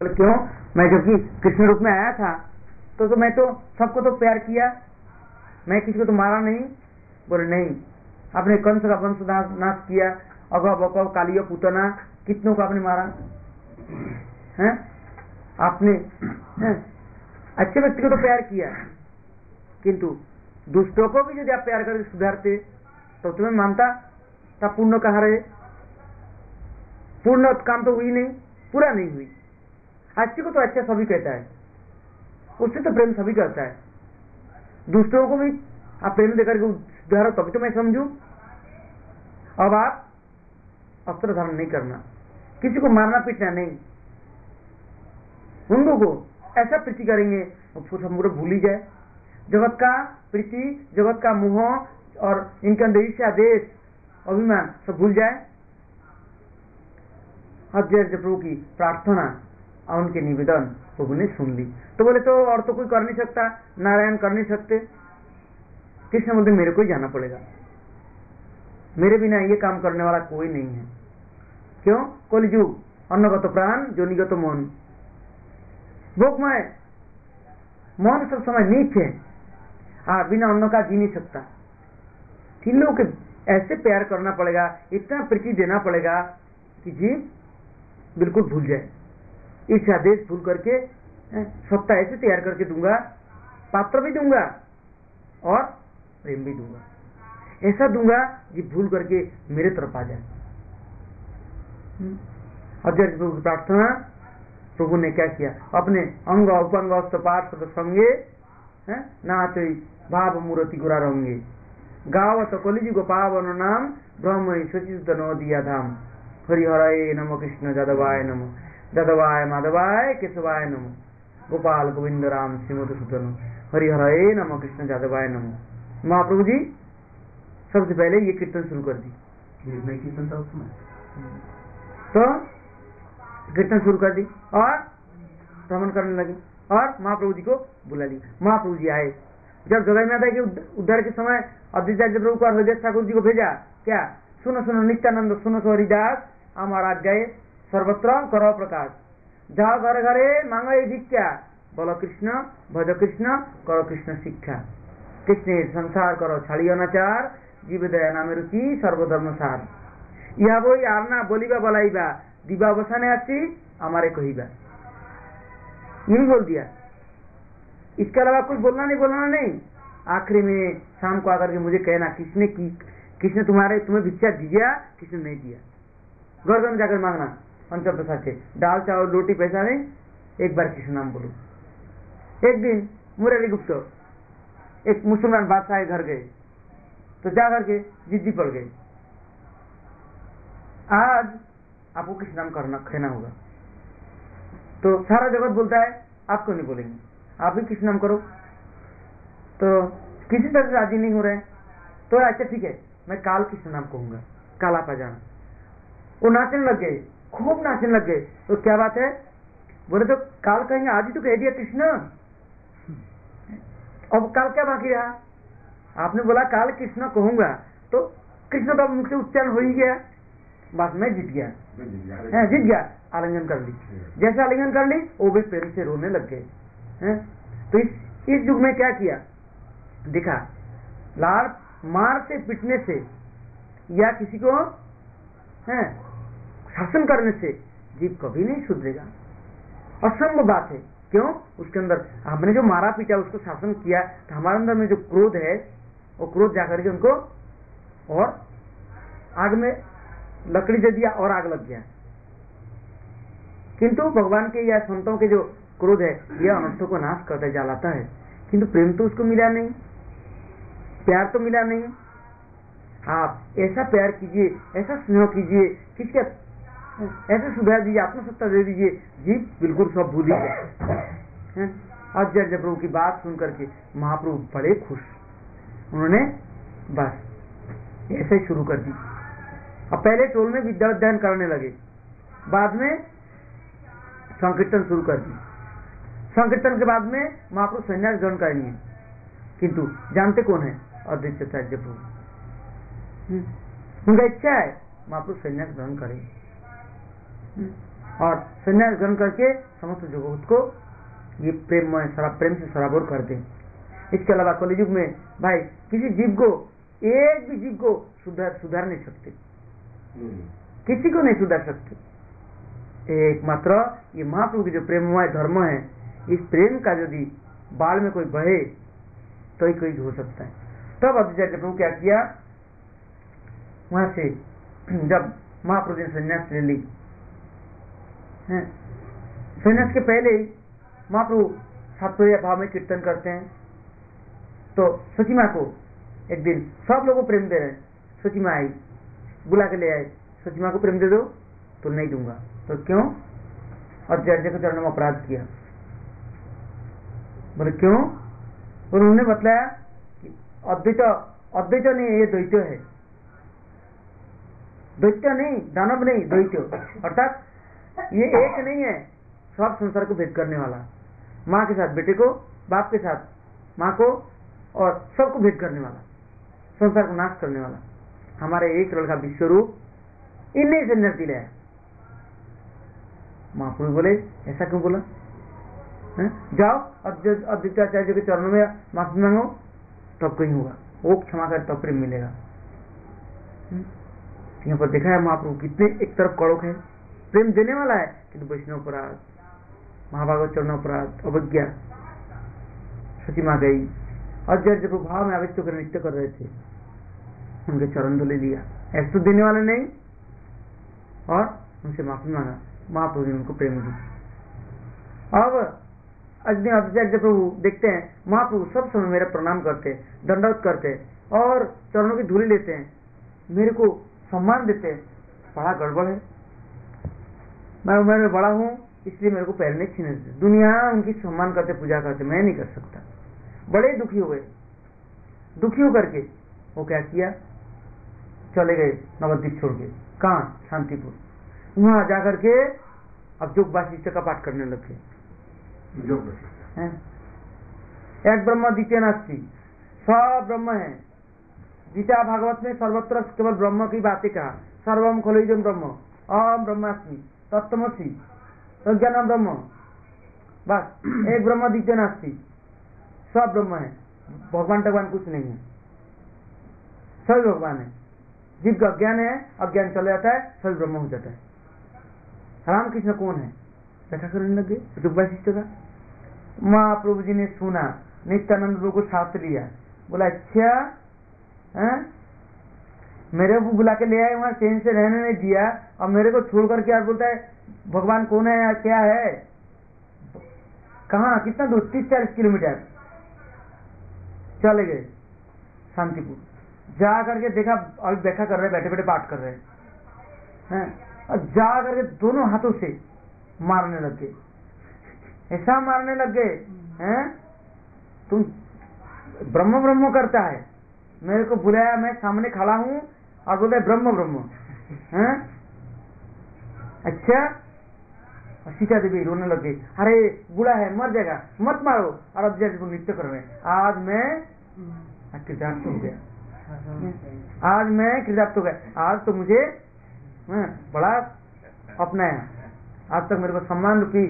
क्यों? मैं जबकि कृष्ण रूप में आया था तो मैं तो सबको तो प्यार किया, मैं किसी को तो मारा नहीं। बोले नहीं, आपने कंस का वंश नाश किया, अगव बकव कालिया पुतना कितनों को आपने मारा हैं? आपने अच्छे व्यक्ति को तो प्यार किया, किंतु दुष्टों को भी यदि आप प्यार करके सुधारते तो तुम्हें मानता था पुण्य कहाँ रहे? पूर्ण काम तो हुई नहीं, पूरा नहीं हुई। अच्छे को तो अच्छा सभी कहता है, उससे तो प्रेम सभी करता है, दूसरों को भी आप प्रेम देकर के सुधारो तभी तो मैं समझू। अब आप अस्त्र धारण नहीं करना, किसी को मारना पीटना नहीं, उनको को ऐसा प्रीति करेंगे सब पूरा भूल ही जाए, जगत का प्रीति, जगत का मोह और इनके अंदर ईर्ष्या, देश, अभिमान सब भूल जाए। अध्यक्ष प्रभु की प्रार्थना और उनके निवेदन प्रभु ने सुन ली। तो बोले तो और तो कोई कर नहीं सकता, नारायण कर नहीं सकते। कृष्ण बोलते मेरे को ही जाना पड़ेगा, मेरे बिना ये काम करने वाला कोई नहीं है। क्यों? कलिजुग, अन्नगत प्राण जोनिगत मन, भोगमय मन सब समय नीच है, बिना अन्न का जी नहीं सकता। तीन लोगों के ऐसे प्यार करना पड़ेगा, इतना प्रीति देना पड़ेगा कि जीव बिल्कुल भूल जाए। इस आदेश भूल करके सत्ता ऐसे तैयार करके दूंगा, पात्र भी दूंगा और प्रेम भी दूंगा, ऐसा दूंगा कि भूल करके मेरे तरफ आ जाए। अध्यक्ष प्रभु की प्रार्थना प्रभु ने क्या किया? अपने अंग उपंग पार्थ संगे नाचे भाव मूर्ति गुरा रंगे, गावत कलिजी गोपावन नाम ब्रह्म शचित नदिया धाम, हरिहराय नमो कृष्ण जादवाय नमो, जादवाय माधवाय केशवाय नमो, गोपाल गोविंद राम श्रीमती सुतन, हरिहराय नमो कृष्ण जादवाय नमो। महाप्रभु जी सबसे पहले ये कीर्तन शुरू कर दी। कीर्तन था उसमें, तो कीर्तन शुरू कर दी और भ्रमण करने लगे और महाप्रभु जी को बुला ली। महाप्रभु जी आए, जब जगन्नाथ के उद्धार के समय अद्वैताचार्य प्रभु को हृदय ठाकुर जी को भेजा, क्या? सुनो सुनो नित्यानंद, सुनो सो हरिदास, हमारा आज्ञाए सर्वत्र करो प्रकाश, जाओ घरे घरे मांगो भिक्षा, बोलो कृष्ण भज कृष्ण करो कृष्ण शिक्षा, कृष्ण संसार करो छाड़ी अनाचार, जीव दया नाम रुचि सर्वधर्म सार, यह वो आरना बोलिबा बलाइबा दिबा बसाने आसी हमारे कहिबा। यही बोल दिया, इसके अलावा कुछ बोलना नहीं। आखिरी में शाम को आकर के मुझे कहना किसने तुम्हें भिक्षा दिया, किसने नहीं दिया। घर घर में जाकर मांगना, अंचल प्रसाद से दाल चावल रोटी पैसा नहीं, एक बार कृष्ण नाम बोलो। एक दिन मुरारी गुप्त एक मुसलमान बादशाह के घर गए, तो जाकर के जिद्दी पड़ गए, आज आपको कृष्ण नाम कहना होगा। तो सारा जगत बोलता है आप क्यों नहीं बोलेंगे, आप भी कृष्ण नाम करो। तो किसी तरह से राजी नहीं हो रहे, तो अच्छा ठीक है मैं काल कृष्ण नाम कहूंगा, काल आप आ जाना। वो नाचने लग गए, खूब नाचने लग गए। तो क्या बात है? बोले तो काल कहेंगे, आज ही तो कह दिया कृष्ण, अब काल क्या बाकी रहा? आपने बोला काल कृष्ण कहूंगा, तो कृष्ण का मुख से उच्चारण हो ही गया, बस मैं जीत गया, जीत गया। आलिंगन कर ली, जैसे आलिंगन कर ली वो भी प्रेम से रोने लग गए। तो इस युग में क्या किया दिखा, लाड़ मार से पिटने से या किसी को शासन करने से जीव कभी नहीं सुधरेगा, असंभव बात है। क्यों? उसके अंदर हमने जो मारा पीटा उसको शासन किया, तो हमारे अंदर में जो क्रोध है वो क्रोध जाकर के उनको और आग में लकड़ी दे दिया और आग लग गया। किंतु भगवान के या संतों के जो क्रोध है यह अनर्थों को नाश करता जलाता है, किंतु प्रेम तो उसको मिला नहीं, प्यार तो मिला नहीं। आप ऐसा प्यार कीजिए, ऐसा स्नेह कीजिए, किसके ऐसे सुधार दीजिए, आत्मसत्ता दे दीजिए, जीव बिल्कुल सब भूल ही गए। आचार्य प्रभु की बात सुन करके महाप्रभु बड़े खुश, उन्होंने बस ऐसे ही शुरू कर दी। अब पहले टोल में विद्या अध्ययन करने लगे, बाद में संकीर्तन शुरू कर दी। संकीर्तन के बाद में महाप्रभु संन्यास ग्रहण करेंगे, किंतु जानते कौन है? अद्वैताचार्य प्रभु। उनका इच्छा है महाप्रभु संन्यास ग्रहण करें, और संन्यास ग्रहण करके समस्त जगत को ये प्रेम से सराबोर कर दें। इसके अलावा कलयुग में भाई किसी जीव को, एक भी जीव को सुधार नहीं सकते, किसी को नहीं सुधार सकते। एकमात्र ये महाप्रभु की जो प्रेममय धर्म है, इस प्रेम का यदि बाल में कोई बहे तो ही कोई हो सकता है। तब अद्वैत प्रभु क्या किया, वहां से जब महाप्रभु ने संन्यास ले ली, संन्यास के पहले ही महाप्रभु सात्विक भाव में कीर्तन करते हैं। तो सची माँ को एक दिन सब लोगों को प्रेम दे रहे हैं, सची माँ आई, बुला के ले आए, सची माँ को प्रेम दे दो, तो नहीं दूंगा। तो क्यों? और जैसे के चरणों में अपराध किया। बोले क्यों? और उन्होंने बतलाया कि अद्वैत नहीं, ये द्वैत है, द्वैत नहीं, दानव नहीं, द्वैत, अर्थात ये एक नहीं है, सब संसार को भेद करने वाला, माँ के साथ बेटे को, बाप के साथ माँ को, और सबको भेद करने वाला, संसार को नाश करने वाला, हमारे एक लड़का विश्वरूप, इन्हें संन्यास दिलाया। महाप्रभु बोले ऐसा क्यों बोला? जाओ अद्वैताचार्य के चरणों में माफी मांगो, तब कहीं होगा, वो क्षमा कर तब प्रेम मिलेगा। यहाँ पर देखा है महाप्रभु कितने एक तरफ कड़क है, प्रेम देने वाला है, किंतु वैष्णव अपराध, महाभागवत चरण अपराध, अवज्ञा। सची माँ गई और जब भाव में आविष्ट होकर नृत्य कर रहे थे, उनके चरण धो ले लिया, ऐसा तो देने वाले नहीं, और उनसे माफी मांगा, महाप्रभु ने उनको प्रेम दी। अब अद्वैत प्रभु देखते हैं महाप्रभु सब समय मेरा प्रणाम करते, दंडवत करते और चरणों की धूली लेते हैं, मेरे को सम्मान देते हैं। बड़ा गड़बड़ है, मैं उम्र में बड़ा हूं इसलिए मेरे को पैर नहीं छीने देते, दुनिया उनकी सम्मान करते, पूजा करते, मैं नहीं कर सकता। बड़े दुखी हो गए, दुखी होकर के वो क्या किया, चले गए नवद्वीप छोड़ के, कहाँ? शांतिपुर। वहां जाकर के अब जोग वासिष्ठ का पाठ करने लगे। एक ब्रह्म द्वितीय नास्ति, सब ब्रह्म है। गीता भागवत में सर्वत्र केवल ब्रह्म की बातें कहा, सर्वम खलु इदं ब्रह्म, अहम ब्रह्मास्मि तत्त्वमसि प्रज्ञानम ब्रह्म, बस एक ब्रह्म द्वितीय नास्ति, सब ब्रह्म है, भगवान कुछ नहीं है, सभी भगवान है। जीव का अज्ञान है, अज्ञान चले जाता है, सभी ब्रह्म हो जाता है। रामकृष्ण कौन है? बैठा करने लगे जुग वशिष्ठ का। महाप्रभु जी ने सुना, नित्यानंद प्रभु को साथ लिया, बोला अच्छा मेरे को बुला के ले आए, वहां चैन से रहने नहीं दिया, और मेरे को छोड़ करके यार बोलता है भगवान कौन है या क्या है? कहाँ, कितना दूर? 30-40 किलोमीटर। चले गए शांतिपुर, जा करके देखा अभी बैठा कर रहे, बैठे बैठे पाठ कर रहे हैं, और जा करके दोनों हाथों से मारने लग गए, ऐसा मारने लग गए हैं, तुम ब्रह्म ब्रह्म करता है, मेरे को बुलाया, मैं सामने खड़ा हूं और बोलता है ब्रह्म ब्रह्म हैं? अच्छा। और सीता देवी रोने लग गई, अरे बुरा है, मर जाएगा, मत मारो। और अब जैसे नृत्य कर रहे हैं, आज मैं कृतार्थ हो गया, आज मैं कृतार्थ हो गया, आज तो मुझे बड़ा अपनाया, आज तक मेरे को सम्मान रूपी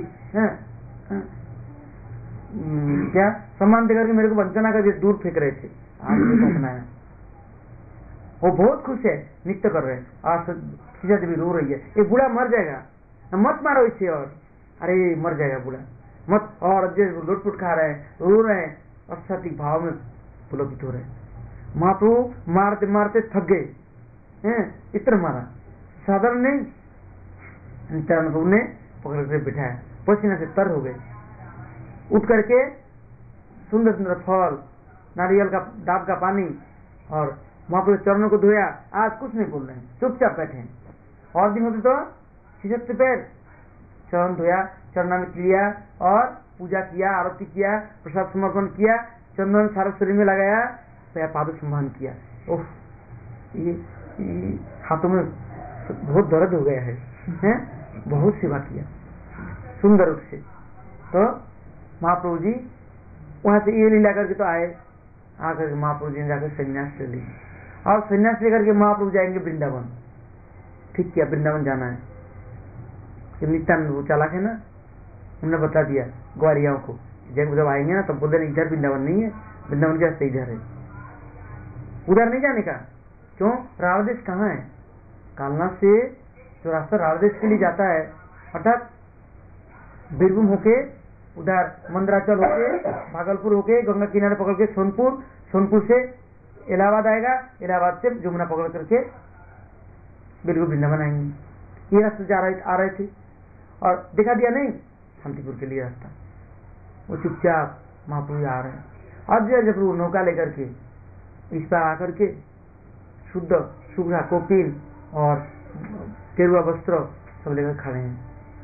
क्या सम्मान देकर के मेरे को वंचना कर दूर फेंक रहे थे, आज मेरे को अपनाया। वो बहुत खुश है, नृत्य कर रहे हैं। आज सीता देवी रो रही है, ये बूढ़ा मर जाएगा, मत मारो इसे, और अरे मर जाएगा बूढ़ा, मत। और लुटपुट खा रहे हैं, रो रहे हैं, अस्थातिक भाव में पुलकित हो रहे हैं। महाप्रभु मारते मारते थक गए, इतना मारा, साधारण नहीं। नित्यानंद प्रभु ने पकड़ कर बिठाया, पसीना से तर हो गए, उठ करके सुंदर सुंदर फल, नारियल का डाब का पानी और महाप्रभु चरणों को धोया। आज कुछ नहीं बोल रहे हैं, चुपचाप बैठे हैं। और दिन होते तो खिसकते पैर, चरण धोया, चरणामृत लिया और पूजा किया, आरती किया, प्रसाद समर्पण किया, चंदन सारा शरीर में लगाया, पाद संभान किया। ओह, ये हाथों में बहुत दर्द हो गया है, बहुत सेवा किया सुंदर रूप से। तो महाप्रभु जी वहां से ये लीला करके तो आए, आकर महाप्रभु जी ने जाकर संन्यास ले ली, और संन्यास लेकर के महाप्रभु जाएंगे वृंदावन। ठीक किया, वृंदावन जाना है। कि नित्यानंद वो चालाक है ना, उन्होंने बता दिया ग्वारियाओं को, जब आएंगे ना तब बोल देना इधर वृंदावन नहीं है, वृंदावन के रास्ते इधर है, उधर नहीं जाने का। क्यों? रावदेश कहाँ है? कालना से जो रास्ता रावदेश के लिए जाता है, अर्थात बीरभूम होके उधर मंदराचल होके भागलपुर होके गंगा किनारे पकड़ के सोनपुर, सोनपुर से इलाहाबाद आएगा, इलाहाबाद से जमुना पकड़ करके बिल्कुल वृंदावन आएंगे। ये रास्ते आ रहे थे और दिखा दिया नहीं शांतिपुर के लिए रास्ता, वो चुपचाप महाप्रभु आ रहे हैं। अब जब वो नौका लेकर के इस पर आकर के शुद्ध सुग्धा कोपिन और केरुआ वस्त्र सब लेकर खड़े हैं,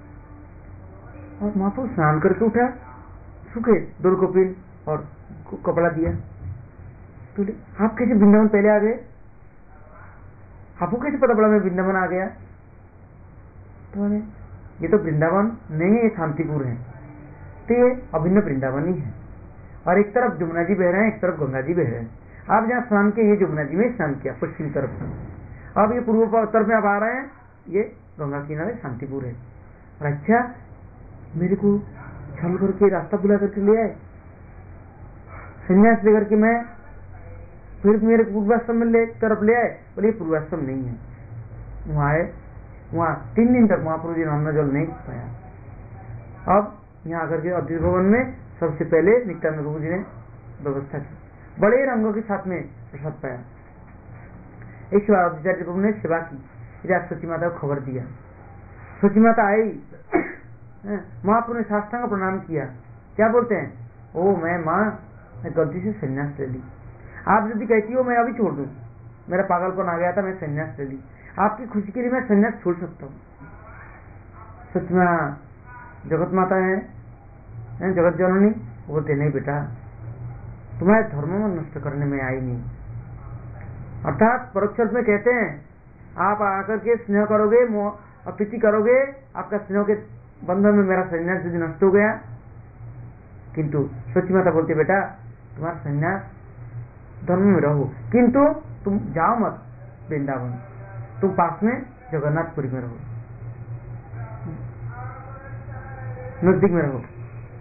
और महाप्रभु स्नान करके उठा, सूखे दो कोपिन और कपड़ा दिया। तो आप कैसे वृंदावन पहले आ गए? आपको कैसे पता पड़ा मैं वृंदावन आ गया? तो ये तो वृंदावन नहीं है, ये शांतिपुर है। तो ये अभिन्न वृंदावन ही है, और एक तरफ जमुना जी बह रहे हैं, एक तरफ गंगा जी बह रहे हैं। आप जहाँ स्नान किए, ये जमुना जी में स्नान किया पश्चिमी तरफ, अब ये पूर्व तरफ में आप आ रहे हैं, ये गंगा किनारे शांतिपुर है। और अच्छा, मेरे को छल करके रास्ता बुला करके ले आए, संन्यास लेकर के मैं फिर मेरे पूर्वाश्रम में तरफ ले आए। बोले पूर्वाश्रम नहीं है, वहाँ आए, वहाँ 3 दिन तक महाप्रभु जी ने अन्न जल नहीं पाया। अब यहाँ आकर के अद्वैत भवन में सबसे पहले नित्यानंद प्रभु जी ने व्यवस्था की, बड़े रंगों के साथ में प्रसाद पाया। एक बार अद्वैत प्रभु ने सेवा की, इधर सची माता को खबर दिया, सची माता आई, महाप्रभु ने साष्टांग प्रणाम किया। क्या बोलते हैं? ओ मैं गलती से संन्यास ले ली। आप यदि कहती हो मैं अभी छोड़ दूं, मेरा पागलपन आ गया था, मैं संन्यास ले ली, आपकी खुशी के लिए मैं संन्यास छोड़ सकता हूँ। सच में जगत माता है, जगत जननी, बोलते नहीं बेटा, तुम्हारे धर्म में नष्ट करने में आई नहीं। अर्थात परोक्ष अर्थ में कहते हैं, आप आकर के स्नेह करोगे और प्रीति करोगे, आपका स्नेह के बंधन में मेरा संन्यास यदि नष्ट हो गया। किंतु सची माता बोलती बेटा, तुम्हारा संन्यास धर्म में रहो, किंतु तुम जाओ मत वृंदावन, तुम पास में जगन्नाथपुरी में रहो, नजदीक में रहो,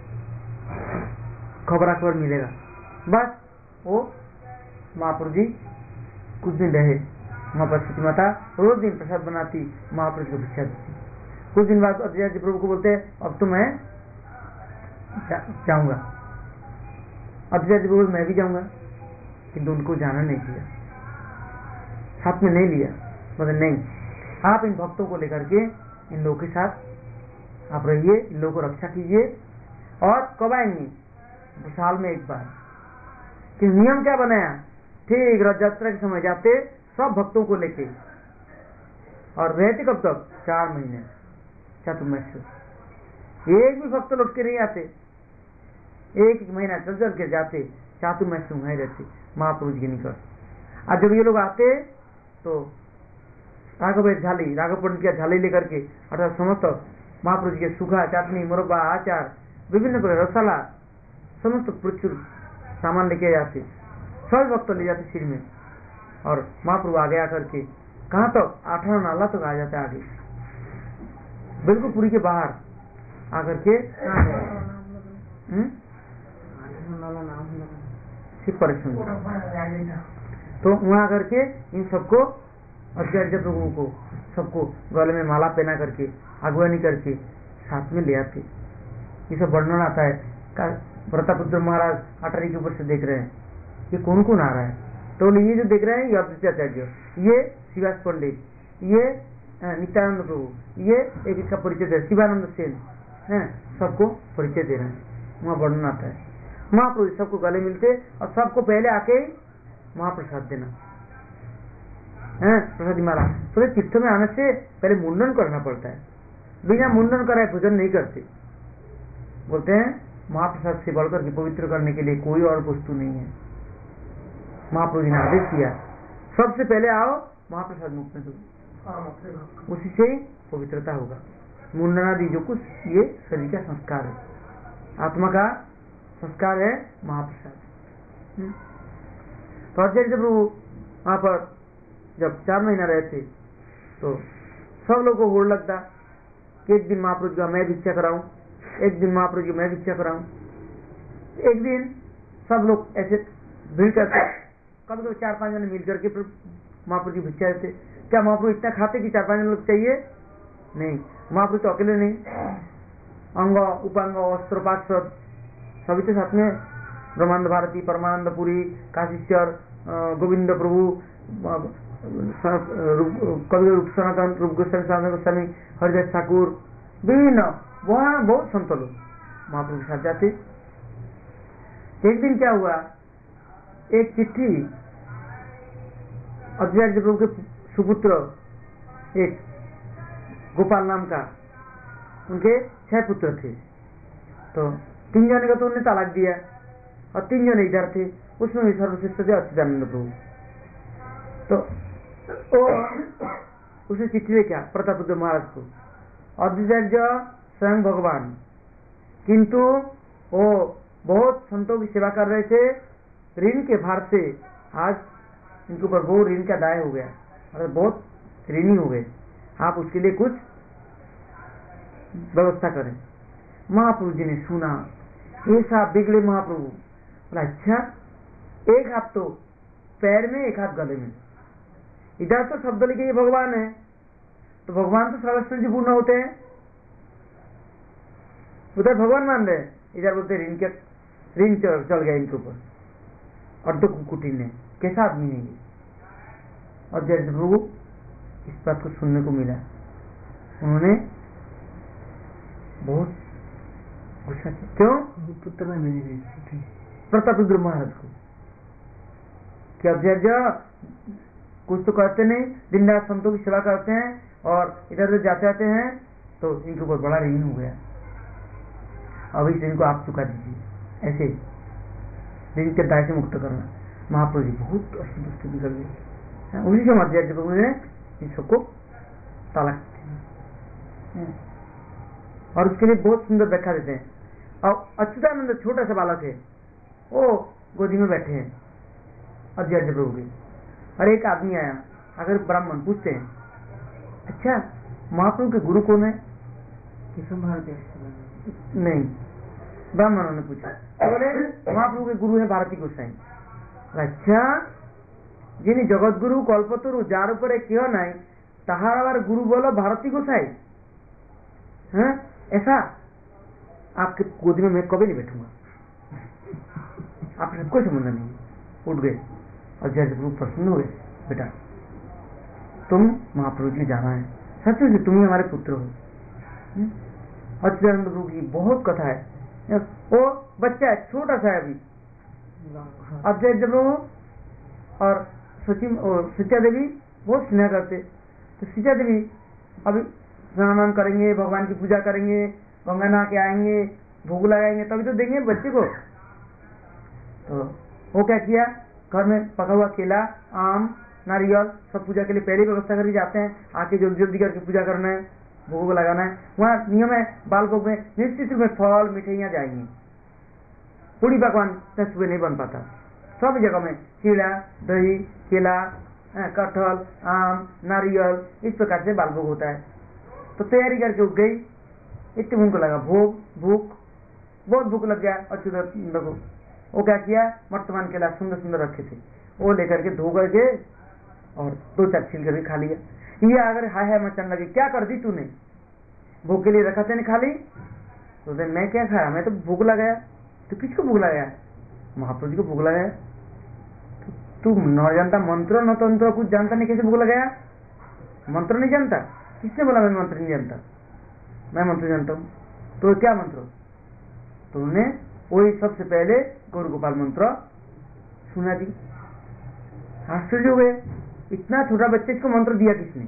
खबर मिलेगा। बस वो महाप्रभु जी कुछ दिन रहे वहां पर। सती माता रोज दिन प्रसाद बनाती, महाप्रभु को भिक्षा देती। कुछ दिन बाद अद्वैत प्रभु को बोलते अब तो मैं जाऊंगा। अद्वैत प्रभु मैं भी जाऊंगा, किंतु उनको जाना नहीं दिया, साथ में नहीं लिया। मतलब नहीं, आप इन भक्तों को लेकर के इन लोगों के साथ आप रहिए, इन लोगों को रक्षा कीजिए। और कब आएंगे? साल में एक बार। कि नियम क्या बनाया? ठीक रथ यात्रा के समय जाते सब भक्तों को लेके, और रहते कब तक? 4 महीने चातुर्मास। एक भी भक्त लौट के नहीं आते, एक महीना चल के जाते, चातुर्मास वहीं रहते महाप्रभु जी के निकट। और जब ये लोग आते तो राघव झाली, राघव पंडित की झाली लेकर के, अर्थात समस्त महाप्रभु जी के सूखा चाटनी, मुरब्बा, आचार, विभिन्न प्रकार रसाला, समस्त प्रचुर सामान लेके जाते, सब भक्त ले जाते सिर में। और महाप्रभु आगे आकर के कहाँ तक? 18 नाला तक आ जाते आगे, बिल्कुल पुरी के बाहर आकर के परेशान। तो वहां आकर के इन सबको आचार्य प्रभु को सबको गले में माला पहना करके अगुवानी करके साथ में ले आते। ये सब वर्णन आता है। व्रतापुत्र महाराज अटारी के ऊपर से देख रहे हैं, ये कौन कौन आ रहा है? तो ये जो देख रहे हैं, ये अद्वैताचार्य, ये शिवास पंडित, ये नित्यानंद प्रभु, ये एक इसका परिचय दे, शिवानंद सेन है, सबको परिचय दे रहे हैं। वहाँ वर्णन आता है। महाप्रभु सबको गले मिलते और सबको पहले आके महाप्रसाद देना है, प्रसादी माला। तो तीर्थ में आने से पहले मुंडन करना पड़ता है, बिना मुंडन कराए भोजन नहीं करते। बोलते हैं महाप्रसाद से बढ़कर के पवित्र करने के लिए कोई और वस्तु नहीं है। महाप्रभु जी ने आदेश किया, सबसे पहले आओ महाप्रसाद मुख में दो, उसी से ही पवित्रता होगा। मुंडनादि जो कुछ ये शरीर का संस्कार है, आत्मा का संस्कार है महाप्रसाद। तो आचार्य प्रभु वहां पर जब 4 महीना रहते तो सब लोगों को होड़ लगता कि एक दिन महाप्रभु जी मैं भिक्षा कराऊं, एक दिन महाप्रभु जी मैं भिक्षा कराऊं। एक दिन सब लोग ऐसे भीड़ करते, कभी कभी 4-5 जने मिल करके महाप्रभु जी भिक्षा देते। क्या महाप्रभु इतना खाते कि 4-5 लोग चाहिए? नहीं, महाप्रभु तो अकेले नहीं, अंग उपांग अस्त्र पार्षद सभी के साथ में, ब्रह्मानंद भारती, परमानंद पुरी, काशीश्वर, गोविंद प्रभु, कवि रूप सनातन, रूप गोस्वामी, सनातन गोस्वामी, हरिदास ठाकुर, विभिन्न वहां बहुत संत लोग महाप्रभु के साथ जाते। एक दिन क्या हुआ, एक चिट्ठी अद्वैत प्रभु के सुपुत्र एक गोपाल नाम का, उनके 6 पुत्र थे, तो 3 जने का तो उन्होंने तलाक दिया और 3 जने इधर थे, उसमें भी सर्वश्रेष्ठ थे अच्युतानंद प्रभु। तो उसे चिट्ठी ले क्या प्रतापरुद्र महाराज को, अद्वैत स्वयं भगवान, किंतु वो बहुत संतों की सेवा कर रहे थे, ऋण के भार से आज इनके ऊपर वो ऋण का दाय हो गया और बहुत ऋणी हो गए, आप उसके लिए कुछ व्यवस्था करें। महाप्रभु जी ने सुना, ऐसा बिगड़े महाप्रभु, बोला अच्छा, एक हाथ तो पैर में, एक हाथ गले में, इधर तो शब्द लिखे ये भगवान है, तो भगवान तो सर्वश्रेष्ठ जी पूर्ण होते हैं, उधर भगवान मान रहे, इधर बोलते ऋण चल गया इनके ऊपर, और दुख कुटिन ने कैसा आदमी है ये। और जैसे प्रभु इस बात को सुनने को मिला, उन्होंने बहुत गुस्सा किया। क्यों? पुत्र ने मिली थी प्रतापरुद्र महाराज को, क्या अध्यक्ष कुछ तो करते नहीं, दिन रात संतों की सेवा करते हैं और इधर उधर जाते आते हैं, तो इनके ऊपर बड़ा ऋण हो गया, अब इस ऋण को आप चुका दीजिए, ऐसे ऋण के दाय से मुक्त करना। महाप्रभु जी बहुत असंतुष्ट निकल गए, उसी से अध्यक्ष प्रभु ने इन सबको तलाक दी और उसके लिए बहुत सुंदर व्याख्या देते हैं। और अच्युतानंद छोटा सा बालक है, वो गोदी में बैठे हैं अध्यक्ष प्रभु के, और एक आदमी आया, अगर ब्राह्मण पूछते हैं अच्छा महाप्रभु के गुरु कौन है? नहीं, ब्राह्मणों ने पूछा, बोले महाप्रभु के गुरु है भारती गोसाई। अच्छा, जिन जगत गुरु कल्पतरु जार ऊपर क्यों नहीं ताहार आबार गुरु बोलो भारती गोसाई, हैं? ऐसा आपके गोदी में मैं कभी नहीं बैठूंगा, आपसे कोई संबंध नहीं। उठ गए और जैसे प्रभु प्रसन्न हुए, बेटा तुम महाप्रभु जी जाना है, सच में तुम ही हमारे पुत्र हो। अच्युतानंद प्रभु की बहुत कथा है, वो बच्चा है छोटा सा है अभी, अद्वैत प्रभु और सीता देवी बहुत स्नेह करते, तो सीता देवी अभी स्नान करेंगे, भगवान की पूजा करेंगे, गंगा नहा के आएंगे, भोग लगाएंगे, तभी तो देंगे बच्चे को। तो वो क्या किया, घर में पका हुआ केला, आम, नारियल सब पूजा के लिए पहले व्यवस्था करके जाते हैं, आके जल्दी जल्दी करके पूजा करना है, भोग लगाना है। वहाँ नियम है, बाल भोग में निश्चित रूप में फल मिठाइयाँ जाएंगी, पूरी पकवान सुबह नहीं बन पाता, सब जगह में चीड़ा, दही, केला, कटहल, आम, नारियल, इस प्रकार से बाल भोग होता है। तो तैयारी करके उठ गई, इतने उनको लगा भूख बहुत भूख लग गया अच्युतानंद को। वो क्या किया, वर्तमान केला सुंदर सुंदर रखे थे, वो लेकर के धो करके और 2-4 छील करके खा लिया। ये अगर हाय मचन लगे, क्या कर दी तूने, भूख के लिए रखा था नहीं खा ली, तो मैं क्या खाया, मैं तो भूख लगाया। तो किसको भूख लगाया? महाप्रभु जी को भूख लगाया। तू न जानता मंत्र न तंत्र, कुछ जानता नहीं, कैसे भूख लगाया? मंत्र नहीं जानता? किसने बोला मैं मंत्र नहीं जानता? मैं मंत्र जानता हूँ। तो क्या मंत्र? तो उन्हें वही सबसे पहले गौर गोपाल मंत्र सुना दी। आश्चर्य हो गए, इतना छोटा बच्चे को मंत्र दिया किसने?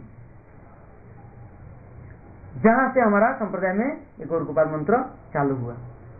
जहां से हमारा संप्रदाय में एक गौर गोपाल मंत्र चालू हुआ,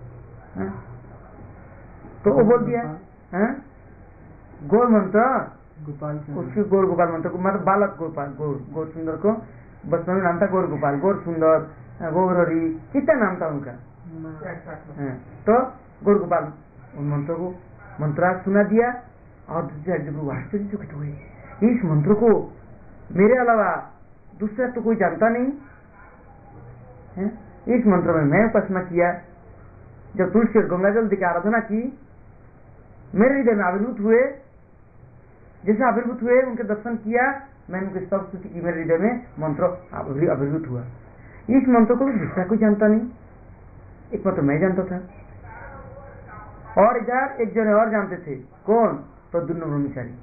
तो वो बोल दिया गौर मंत्र, उसके गौर गोपाल मंत्र को, मतलब बालक गोपाल, गौर सुंदर को बचपन में नाम था गौर गोपाल, गौर सुंदर, गौर हरि, कितना नाम था उनका। तो गौर गोपाल उन मंत्रों को मंत्रार्थ सुना दिया और आश्चर्यचकित हुए, इस मंत्र को मेरे अलावा दूसरा तो कोई जानता नहीं इस मंत्र में मैं उपासना किया, जब तुलसी और गंगा जल की आराधना की, मेरे हृदय में आविर्भूत हुए, जैसे आविर्भूत हुए उनके दर्शन किया, मैंने उनकी सब स्तुति की, मेरे हृदय में मंत्र आविर्भूत हुआ। इस मंत्र को दूसरा कोई जानता नहीं, एक मंत्र मैं जानता था, और इधर एक जने और जानते थे। कौन? प्रद्युम्न ब्रह्मचारी।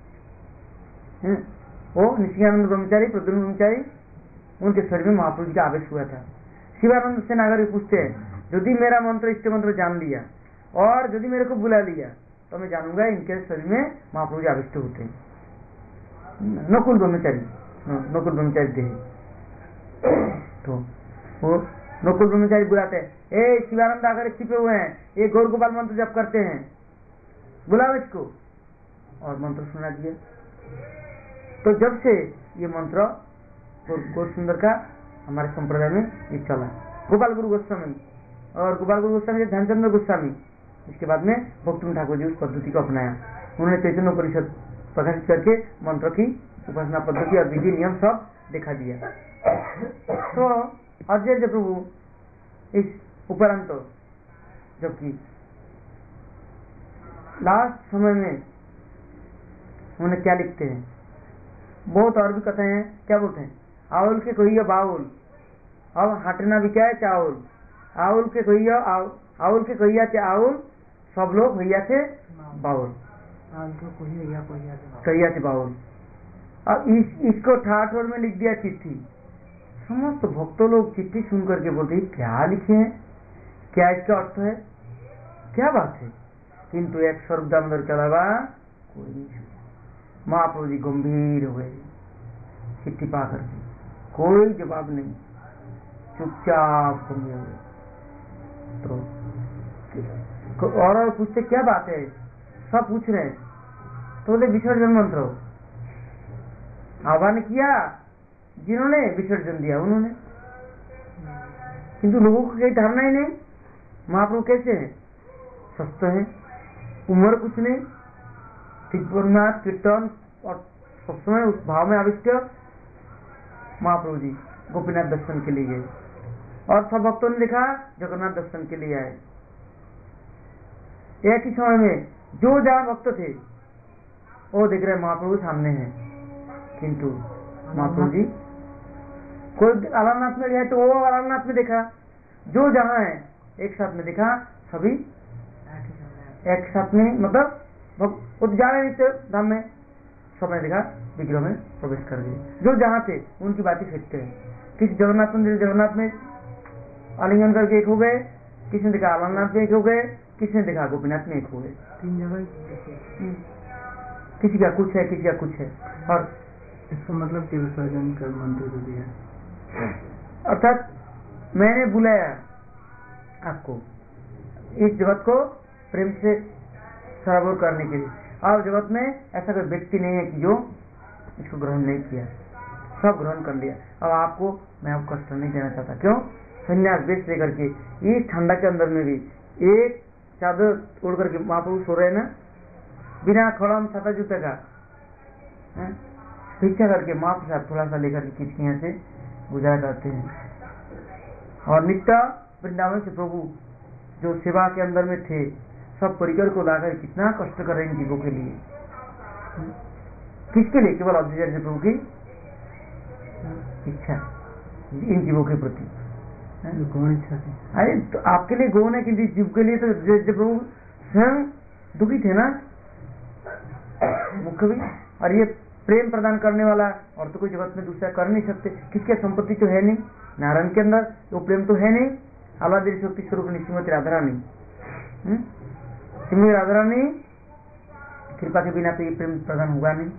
वो निशिकानंद ब्रह्मचारी, प्रद्युम्न ब्रह्मचारी, उनके शरीर में महाप्रभु जी का आवेश हुआ था। शिवानंद से नागर पूछते हैं, यदि मेरा मंत्र इष्ट मंत्र जान लिया और यदि मेरे को बुला लिया तो मैं जानूंगा इनके शरीर में महाप्रभु जी आविष्ट होते हैं। नकुल ब्रह्मचारी थे। तो वो नकुल ब्रह्मचारी बुलाते हैं, ए शिवानंद आकर छिपे हुए हैं, ये गौर गोपाल मंत्र जप करते हैं, बुलाओ इसको। और मंत्र सुना दिया। तो जब से ये मंत्र गौर सुंदर का हमारे संप्रदाय में ये चला, गोपाल गुरु गोस्वामी और गोपाल गुरु गोस्वामी ध्यानचंद्र गोस्वामी, इसके बाद में भक्तुन ठाकुर जी उस पद्धति को अपनाया। उन्होंने चैतन्य उपनिषद प्रकाशित करके मंत्र की उपासना पद्धति और विधि नियम सब दिखा दिया। तो अजय प्रभु इस उपरांत जबकि लास्ट समय में उन्हें क्या लिखते हैं, बहुत और भी कथाएं हैं। क्या बोलते हैं? आउल के कहियो बाउल, अब हटना भी क्या है चाउल, आउल के कहियो आउल के कहिया थे आउल, सब लोग भैया थे बाउल, कहिया थे बाउल। अब इसको ठाठोर में लिख दिया चिट्ठी। समस्त भक्तों लोग चिट्ठी सुन करके बोलते हैं क्या लिखे हैं, क्या इसका अर्थ है, क्या बात है, किंतु एक शब्द अंदर के अलावा कोई नहीं। महाप्रभु जी गंभीर हुए, चिट्ठी पा करके कोई जवाब नहीं, चुपचाप गंभीर हुए। तो और पूछते क्या बात है, सब पूछ रहे हैं। तो बोले विसर्जन मंत्र आह्वान किया, जिन्होंने विसर्जन दिया उन्होंने, किंतु लोगों को कोई धारणा ही नहीं महाप्रभु कैसे हैं, स्वस्थ हैं, उम्र कुछ नहीं, तीर्थनाथ कीर्तन और सब समय उस भाव में आविष्ट। महाप्रभु जी गोपीनाथ दर्शन के लिए गए और सब भक्तों ने देखा जगन्नाथ दर्शन के लिए आए। एक ही समय में जो जहां भक्त थे वो देख रहे महाप्रभु सामने हैं, किंतु महाप्रभु जी कोई अलारनाथ में गया तो वो अलारनाथ में देखा, जो जहां है एक साथ में देखा, सभी एक साथ में, मतलब वो जा रहे थे धाम में, सबने देखा विग्रह में प्रवेश कर गए। जो जहां थे उनकी बातें फेंकते हैं। किसी जगन्नाथ मंदिर जगन्नाथ में आलिंगन करके एक हो गए, किसी ने देखा अलारनाथ में एक हो गए, किसी ने देखा गोपीनाथ में एक हो गए। 3 जगह किसी का कुछ है, किसी का कुछ है। और इसका मतलब कि विसर्जन का मंत्र जो दिया, अर्थात मैंने बुलाया आपको इस जगत को प्रेम से सराबोर करने के लिए, और जगत में ऐसा कोई व्यक्ति नहीं है कि जो इसको ग्रहण नहीं किया, सब ग्रहण कर लिया। अब आपको मैं आपको कष्ट नहीं देना चाहता। क्यों? संन्यास बेच लेकर के इस ठंडा के अंदर में भी एक चादर ओढ़ करके महाप्रभु सो रहे ना, बिना खड़म छाता जूते का, भिक्षा करके माँ के साथ थोड़ा सा लेकर के किचकियां से गुजारा करते हैं। और नित्य वृंदावन से प्रभु जो सेवा के अंदर में थे, सब परिकर को लाकर कितना कष्ट कर रहे हैं इन जीवों के लिए। किसके लिए? केवल अवधेय प्रभु की इच्छा इन जीवों के प्रति, गौण इच्छा थी। अरे तो आपके लिए गौण है, किसी जीव के लिए तो जब प्रभु स्वयं दुखी थे ना, मुख्य भी। और ये प्रेम प्रदान करने वाला और तो कोई जगत में दूसरा कर नहीं सकते। किसके संपत्ति तो है नहीं, नारायण के अंदर वो प्रेम तो है नहीं। आलादेवी शक्ति स्वरूप श्रीमती राधा रानी, श्रीमती राधा रानी कृपा के बिना तो ये प्रेम प्रदान होगा नहीं,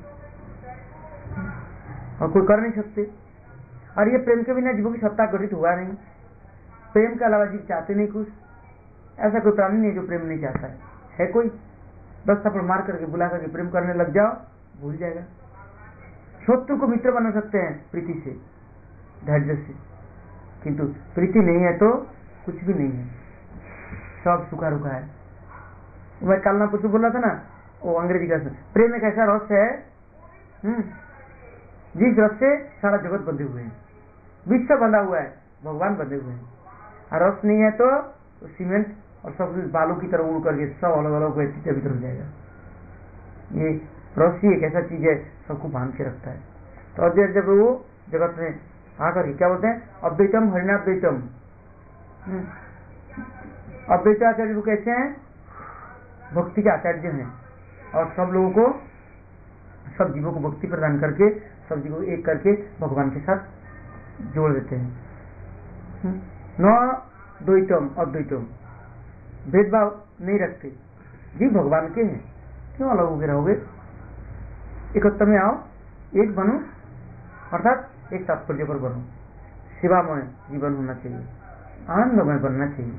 और कोई कर नहीं सकते। और ये प्रेम के बिना जीवों की सत्ता गठित होगा नहीं। प्रेम के अलावा जीव चाहते नहीं कुछ, ऐसा कोई प्राणी नहीं जो प्रेम नहीं चाहता है कोई? 10 थप्पड़ मार करके बुला करके प्रेम करने लग जाओ, भूल जाएगा। शत्रु को मित्र बना सकते हैं प्रीति से, धैर्य से, किंतु प्रीति नहीं है तो कुछ भी नहीं है, सब सुखा रुखा है। मैं कल ना कुछ बोला था ना, वो अंग्रेजी का प्रेम एक ऐसा रस है जिस रस से सारा जगत बंधे हुए हैं, विश्व बंधा हुआ है। भगवान बने हुए हैं। और रस नहीं है तो सीमेंट और सब कुछ बालू की तरह उड़ करके सब अलग अलग व्यक्ति भीतर हो जाएगा। ये रस ही एक ऐसा चीज है सबको बांध के रखता है। तो अद्वैत जब वो जगत में आकर के क्या बोलते हैं, अद्वैतम हरिणाद्वैतम। अद्वैताचार्य को कहते हैं भक्ति के आचार्य हैं, और सब लोगों को, सब जीवों को भक्ति प्रदान करके सब जीवों को एक करके भगवान के साथ जोड़ देते हैं। न द्वैतम अद्वैतम, भेदभाव नहीं रखते, जीव भगवान के हैं, क्यों अलग हो गए रहोगे, एकत्र में आओ, एक बनो, अर्थात एक तात्पर्य पर बनो। सेवामय जीवन होना चाहिए, आनंदमय बनना चाहिए।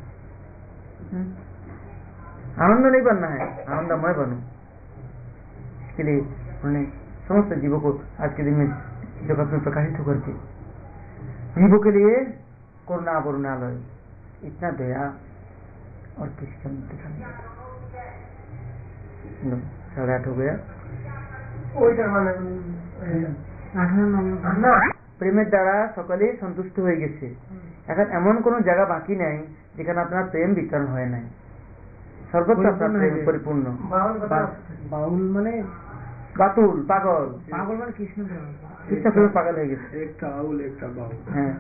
आनंद नहीं बनना है, आनंदमय बनो। इसके लिए उन्होंने समस्त जीवों को आज के दिन में जगत में प्रकाशित होकर के जीवों के लिए करुणा करुणालय, इतना दया और किसी का दिखा नहीं जाता। 8:30 हो गया। প্রেমের দ্বারা সকলে সন্তুষ্ট হয়ে গেছে। এখন এমন কোন জায়গা বাকি নাই যেখানে আপনার প্রেম বিতরণ হয় নাই, সর্বত্র আপনার প্রেম পরিপূর্ণ। বাউল মানে বাতুল, পাগল, পাগল মানে কৃষ্ণ প্রেমে পাগল হয়ে গেছে। একটা আউল একটা বাউল। হ্যাঁ,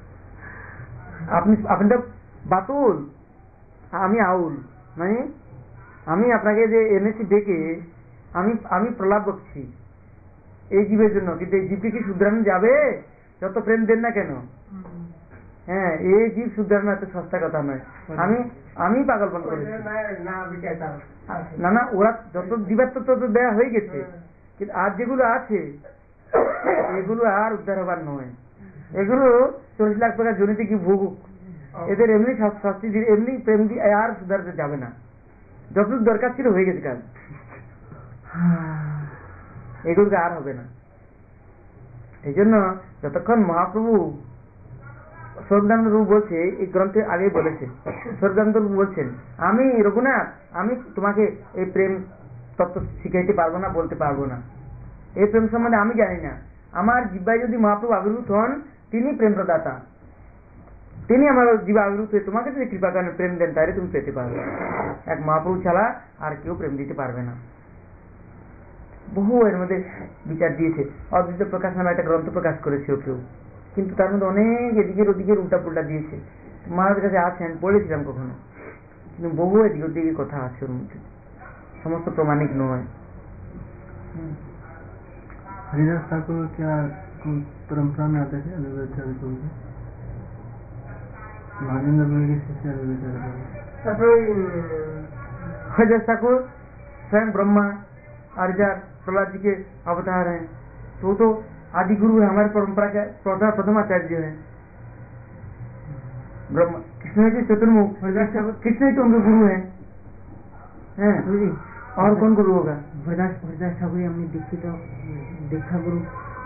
আপনি তো বাতুল, আমি আউল, মানে আমি আপনাকে যে এনেছি ডেকে আমি প্রলাপ বকছি এই জীবের জন্য, কিন্তু এই জীবকে কি শুধরানো যাবে? যত প্রেম দেন না কেন, হ্যাঁ, এই জীব শুধরানো এত সস্তা কথা নয়। আমি পাগলপন করেছি না, না, ওরা যত দিবার তত দেয়া হয়ে গেছে, কিন্তু আর যেগুলো আছে এগুলো আর উদ্ধার হবার নয়। এগুলো 40 লাখ টাকা জনিতে কি ভুগুক, এদের এমনি শাস্তি দিয়ে এমনি প্রেম দিয়ে আর সুধারতে যাবে না। যতটুকু দরকার ছিল হয়ে গেছে কাজ, এগুলোকে আর হবে না। এই জন্য যতক্ষণ মহাপ্রভু স্বর্গানন্দ প্রভু বলছে, এই গ্রন্থে আগে বলেছে, স্বর্গানন্দ প্রভু বলছেন, আমি রঘুনাথ, আমি তোমাকে এই প্রেম তত্ত্ব শিখাইতে পারবো না, বলতে পারবো না, এই প্রেম সম্বন্ধে আমি জানি না। আমার জিহ্বায় যদি মহাপ্রভু আবির্ভূত হন, তিনি প্রেম প্রদাতা, তিনি আমার জীবা আবির্ভূত হয়ে তোমাকে যদি কৃপা করেন, প্রেম দেন, তাহলে তুমি পেতে পারবে। এক মহাপ্রভু ছাড়া আর কেউ প্রেম দিতে পারবে না। বহু এর মধ্যে বিচার দিয়েছে। অদ্বৈত প্রকাশ নামে একটা গ্রন্থ প্রকাশ করেছিল কেউ, কিন্তু তার মধ্যে অনেক এদিকের ওদিকের উল্টা পুল্টা দিয়েছে। মহারাজের কাছে আছে, আমি পড়েছিলাম কখনো, কিন্তু বহু এদিক ওদিকে কথা আছে ওর মধ্যে, সমস্ত প্রমাণিক নয়। हरिदास ठाकुर क्या परंपरा में आते थे? महाजेंद्र की शिष्य हरिदास ठाकुर स्वयं ब्रह्मा आर्या प्रहलाद जी के अवतार हैं, तो आदि गुरु है, हमारे परंपरा के प्रथम आचार्य है। ब्रह्मा कृष्ण जी चतुर्मुख, कृष्ण ही तो उनके गुरु हैं। और कौन गुरु होगा? हरिदास ठाकुर हमने दीक्षित दीक्षा गुरु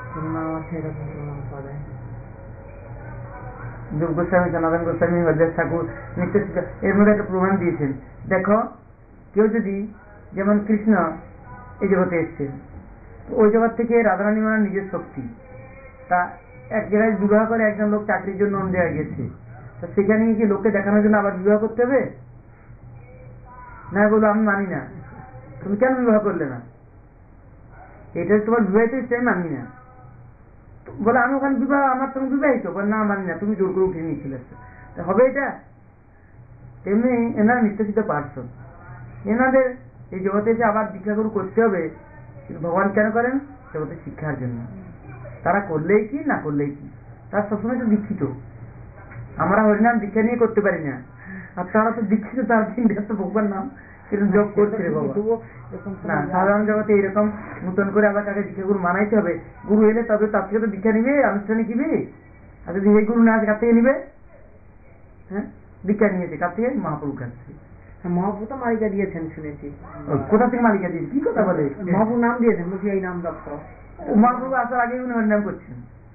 গোস্বামী, সনাতন গোস্বামী, হরিদাস ঠাকুর নিত্য এর মধ্যে একটা প্রমাণ দিয়েছেন। দেখো, কেউ যদি, যেমন কৃষ্ণ এই জগতে এসছে, ওই জগৎ থেকে রাধারানী মানার নিজের শক্তি, তা এক জায়গায় বিবাহ করে একজন লোক চাকরির জন্য অন্য জায়গায় গেছে, তো সেখানে কি লোককে দেখানোর জন্য আবার বিবাহ করতে হবে? না, বলো আমি মানি না, তুমি কেন বিবাহ করলে না, এটা তোমার বিবাহিত ইচ্ছে, আমি মানি না। বলে আমি ওখানে বিবাহ, আমার সঙ্গে বিবাহিত, বলে না মানি না, তুমি জোর করে উঠে নিয়ে চলে আসছো, হবে এটা? তেমনি এনারা নিত্যসিদ্ধ পার্শ্বদ, এনাদের এই জগতে এসে আবার দীক্ষাগুরু করতে হবে, কিন্তু ভগবান কেন করেন? জগতে শিক্ষার জন্য। তারা করলেই কি, না করলেই কি, তারা সবসময় তো দীক্ষিত। আমরা হরিনাম দীক্ষা নিয়ে করতে পারি না, আর তারা তো দীক্ষিত, তার তো ভগবান নাম জপ করছে। না, সাধারণ জগতে এরকম নতুন করে আবার তাকে দীক্ষাগুরু মানাইতে হবে। গুরু এলে তবে তার থেকে তো দীক্ষা নিবে, আনুষ্ঠানিক নিবে। আর যদি এই গুরু না আছে, কার থেকে নিবে? হ্যাঁ, দীক্ষা নিয়েছে কার থেকে? মহাপ্রভুর কাছ থেকে। মহাপ্রভু তো মালিকা দিয়েছেন শুনেছি। কোথা থেকে মালিকা দিয়েছে? কি কথা বলে? মহাপ্রভু নাম দিয়েছেন, বলছি এই নাম জপ করো। মহাপ্রভু আসার আগে উনি হরিনাম করছেন,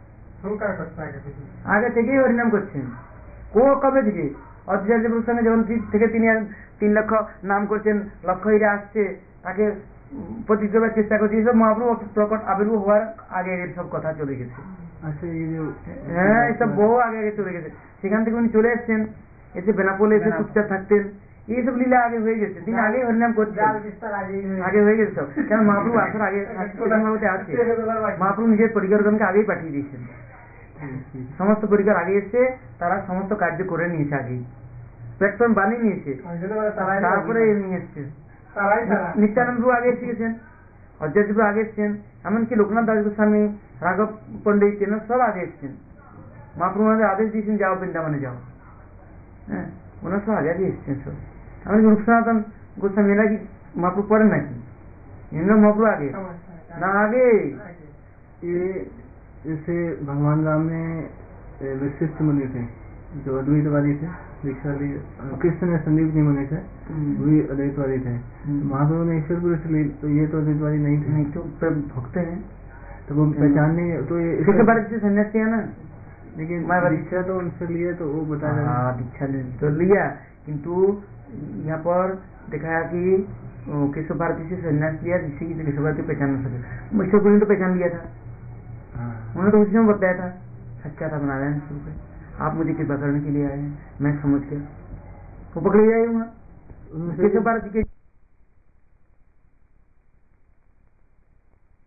আগে থেকেই হরিনাম করছেন। কবে থেকে? অদ্বৈত প্রসঙ্গে যখন থেকে তিনি 3 লক্ষ নাম করছেন, লক্ষ হীরা আসছে, তাকে প্রতিষ্ঠা করার চেষ্টা করছে, এসব মহাপ্রভু প্রকট আবির্ভাব হওয়ার আগে এর সব কথা চলে গেছে। अच्छा ये जो হ্যাঁ এসব বহু আগে আগে চলে গেছে সেখান থেকে উনি চলে এসেছেন এসে বেনাপোলে এসে চুপচাপ থাকতেন এইসব লীলা আগে হয়ে গেছে দিন আগে হরিনাম করছেন আগে হয়ে গেছে সব কেন মহাপ্রভু আসার আগে প্রধানভাবে আছে মহাপ্রভু নিজের পরিকরগণকে আগেই পাঠিয়ে দিয়েছেন সমস্ত পরিকর আগে এসে তারা সমস্ত কার্য করে নিয়েছে আগেই প্ল্যাটফর্ম বানিয়ে নিয়েছে তারপরে নিয়ে এসছে নিত্যানন্দ আগে এসে গেছেন অদ্বৈতবাবু আগে এসছেন এমনকি লোকনাথ দাস গোস্বামী রাঘব পণ্ডিত এনারা সব আগে এসছেন মহাপ্রভু আমাদের আদেশ দিয়েছেন যাও বৃন্দাবনে যাও হ্যাঁ ওনার সব আগে আগে এসছেন সব আমি রূপ সনাতন গোস্বামী এরা কি মহাপ্রভু পড়েন নাকি এনারা মহাপ্রভু आगे ना आगे ये जैसे भगवान राम में विशिष्ट मुनि थे जो अद्वैतवादी थे दीक्षा ली कृष्ण ने संदीप जी मुनि थे वही अद्वैतवादी थे महाप्रभु ने ईश्वर पुरुष ली तो ये तो अद्वैतवादी नहीं थे नहीं तो भक्त हैं तो वो पहचान नहीं तो ये इसके बारे से सन्यासी है ना लेकिन दीक्षा तो उनसे लिए तो वो बता हाँ दीक्षा तो लिया किंतु यहाँ पर दिखाया कि केशव भारती से संन्यास लिया जिससे कि केशव भारती पहचान न सके ईश्वर पुरी ने तो पहचान लिया था उन्होंने तो उसी में बताया था सच्चा था बना रहे हैं शुरू से आप मुझे कृपा करने के लिए आए हैं मैं समझ के वो पकड़ लिया केशव भारती के